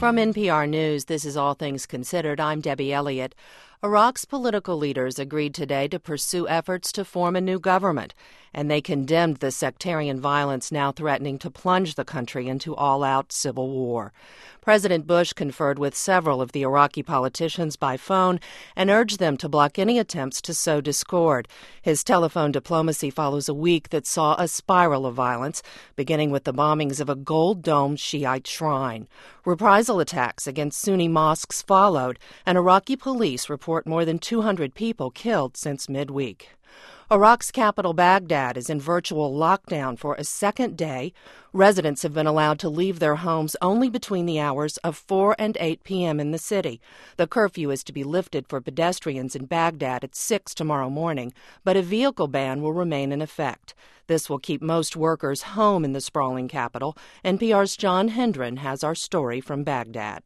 From NPR News, this is All Things Considered. I'm Debbie Elliott. Iraq's political leaders agreed today to pursue efforts to form a new government, and they condemned the sectarian violence now threatening to plunge the country into all-out civil war. President Bush conferred with several of the Iraqi politicians by phone and urged them to block any attempts to sow discord. His telephone diplomacy follows a week that saw a spiral of violence, beginning with the bombings of a gold-domed Shiite shrine. Reprisal attacks against Sunni mosques followed, and Iraqi police report more than 200 people killed since midweek. Iraq's capital, Baghdad, is in virtual lockdown for a second day. Residents have been allowed to leave their homes only between the hours of 4 and 8 p.m. in the city. The curfew is to be lifted for pedestrians in Baghdad at 6 tomorrow morning, but a vehicle ban will remain in effect. This will keep most workers home in the sprawling capital. NPR's John Hendren has our story from Baghdad.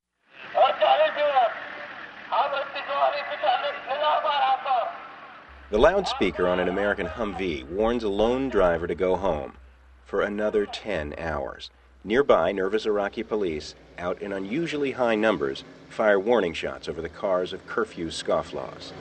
The loudspeaker on an American Humvee warns a lone driver to go home for another 10 hours. Nearby, nervous Iraqi police, out in unusually high numbers, fire warning shots over the cars of curfew scofflaws.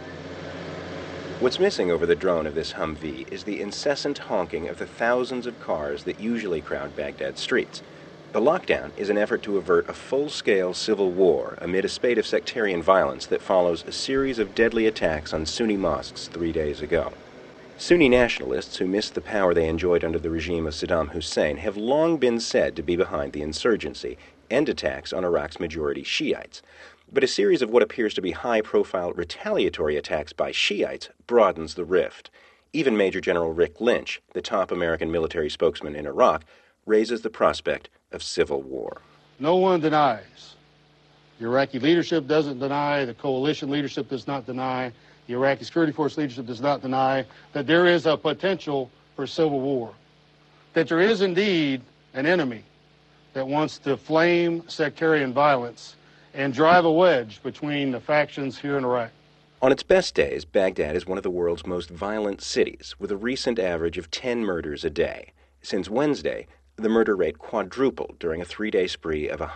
What's missing over the drone of this Humvee is the incessant honking of the thousands of cars that usually crowd Baghdad's streets. The lockdown is an effort to avert a full-scale civil war amid a spate of sectarian violence that follows a series of deadly attacks on Sunni mosques 3 days ago. Sunni nationalists who missed the power they enjoyed under the regime of Saddam Hussein have long been said to be behind the insurgency and attacks on Iraq's majority Shiites. But a series of what appears to be high-profile retaliatory attacks by Shiites broadens the rift. Even Major General Rick Lynch, the top American military spokesman in Iraq, raises the prospect of civil war. No one denies. The Iraqi leadership doesn't deny, the coalition leadership does not deny, the Iraqi security force leadership does not deny that there is a potential for civil war, that there is indeed an enemy that wants to flame sectarian violence and drive a wedge between the factions here in Iraq. On its best days, Baghdad is one of the world's most violent cities, with a recent average of 10 murders a day. Since Wednesday, the murder rate quadrupled during a 3-day spree of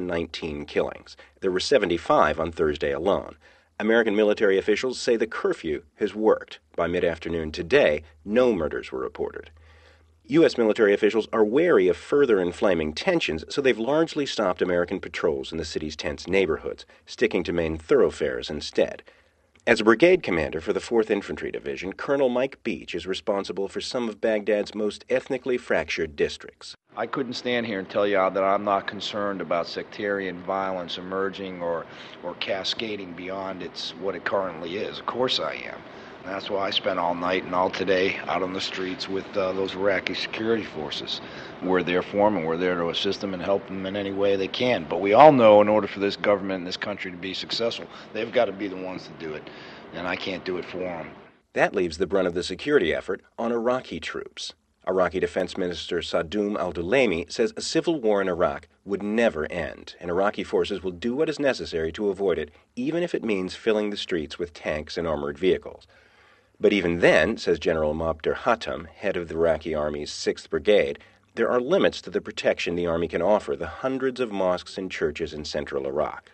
119 killings. There were 75 on Thursday alone. American military officials say the curfew has worked. By mid-afternoon today, no murders were reported. U.S. military officials are wary of further inflaming tensions, so they've largely stopped American patrols in the city's tense neighborhoods, sticking to main thoroughfares instead. As a brigade commander for the 4th Infantry Division, Colonel Mike Beach is responsible for some of Baghdad's most ethnically fractured districts. I couldn't stand here and tell you that I'm not concerned about sectarian violence emerging or cascading beyond what it currently is. Of course I am. And that's why I spent all night and all today out on the streets with those Iraqi security forces. We're there for them, and we're there to assist them and help them in any way they can. But we all know in order for this government and this country to be successful, they've got to be the ones to do it, and I can't do it for them. That leaves the brunt of the security effort on Iraqi troops. Iraqi Defense Minister Sadoun al-Dulaymi says a civil war in Iraq would never end, and Iraqi forces will do what is necessary to avoid it, even if it means filling the streets with tanks and armored vehicles. But even then, says General Mabdur Hatam, head of the Iraqi Army's 6th Brigade, there are limits to the protection the Army can offer the hundreds of mosques and churches in central Iraq.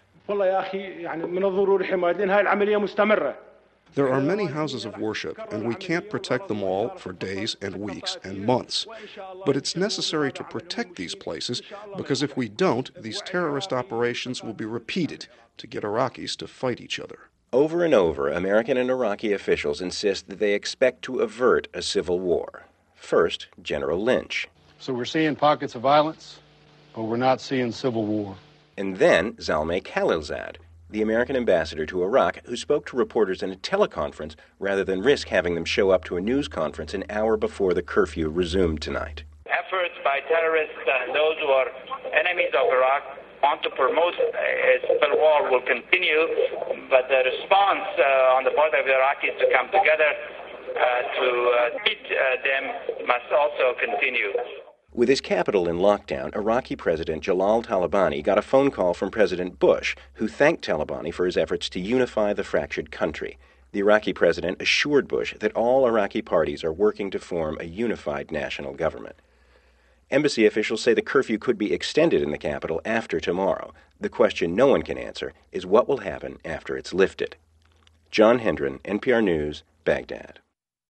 There are many houses of worship, and we can't protect them all for days and weeks and months. But it's necessary to protect these places, because if we don't, these terrorist operations will be repeated to get Iraqis to fight each other. Over and over, American and Iraqi officials insist that they expect to avert a civil war. First, General Lynch. So we're seeing pockets of violence, but we're not seeing civil war. And then Zalmay Khalilzad, the American ambassador to Iraq, who spoke to reporters in a teleconference rather than risk having them show up to a news conference an hour before the curfew resumed tonight. Efforts by terrorists and those who are enemies of Iraq want to promote a civil war will continue, but the response on the part of the Iraqis to come together to meet them must also continue. With his capital in lockdown, Iraqi President Jalal Talabani got a phone call from President Bush, who thanked Talabani for his efforts to unify the fractured country. The Iraqi president assured Bush that all Iraqi parties are working to form a unified national government. Embassy officials say the curfew could be extended in the capital after tomorrow. The question no one can answer is what will happen after it's lifted. John Hendren, NPR News, Baghdad.